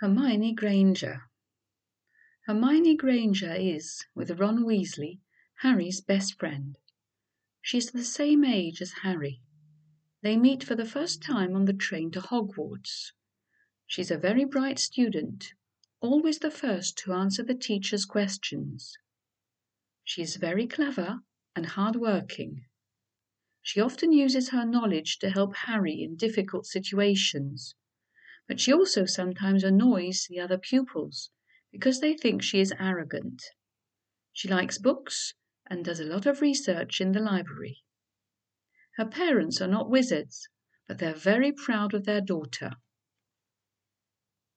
Hermione Granger. Hermione Granger is, with Ron Weasley, Harry's best friend. She's the same age as Harry. They meet for the first time on the train to Hogwarts. She's a very bright student, always the first to answer the teacher's questions. She is very clever and hard-working. She often uses her knowledge to help Harry in difficult situations, but she also sometimes annoys the other pupils because they think she is arrogant. She likes books and does a lot of research in the library. Her parents are not wizards, but they're very proud of their daughter.